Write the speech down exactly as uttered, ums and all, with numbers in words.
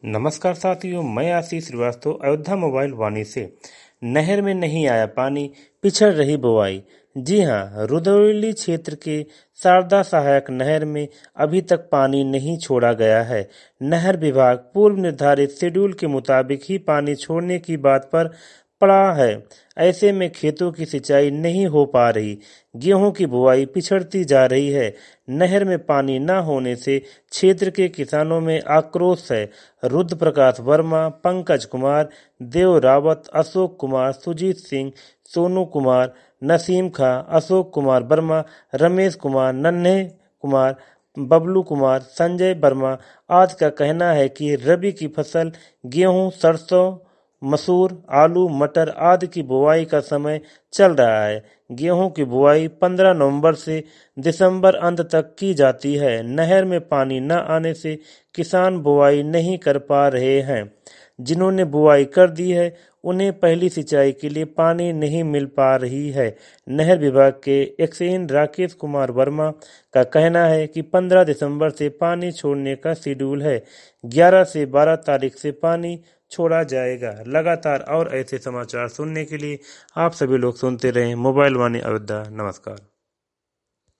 नमस्कार साथियों, मैं आशीष श्रीवास्तव अयोध्या मोबाइल वाणी से। नहर में नहीं आया पानी, पिछड़ रही बुआई। जी हां, रुधौली क्षेत्र के शारदा सहायक नहर में अभी तक पानी नहीं छोड़ा गया है। नहर विभाग पूर्व निर्धारित शेड्यूल के मुताबिक ही पानी छोड़ने की बात पर पड़ा है। ऐसे में खेतों की सिंचाई नहीं हो पा रही, गेहूं की बुआई पिछड़ती जा रही है। नहर में पानी न होने से क्षेत्र के किसानों में आक्रोश है। रुद्र प्रकाश वर्मा, पंकज कुमार, देव रावत, अशोक कुमार, सुजीत सिंह, सोनू कुमार, नसीम खां, अशोक कुमार वर्मा, रमेश कुमार, नन्हे कुमार, बबलू कुमार, संजय वर्मा आज का कहना है कि रबी की फसल गेहूं, सरसों, मसूर, आलू, मटर आदि की बुआई का समय चल रहा है। गेहूं की बुआई पंद्रह नवंबर से दिसंबर अंत तक की जाती है। नहर में पानी न आने से किसान बुआई नहीं कर पा रहे हैं। जिन्होंने बुआई कर दी है, उन्हें पहली सिंचाई के लिए पानी नहीं मिल पा रही है। नहर विभाग के एक्सईएन राकेश कुमार वर्मा का कहना है कि पंद्रह दिसंबर से पानी छोड़ने का शेड्यूल है। ग्यारह से बारह तारीख से पानी छोड़ा जाएगा। लगातार और ऐसे समाचार सुनने के लिए आप सभी लोग सुनते रहें मोबाइल वाणी अयोध्या। नमस्कार।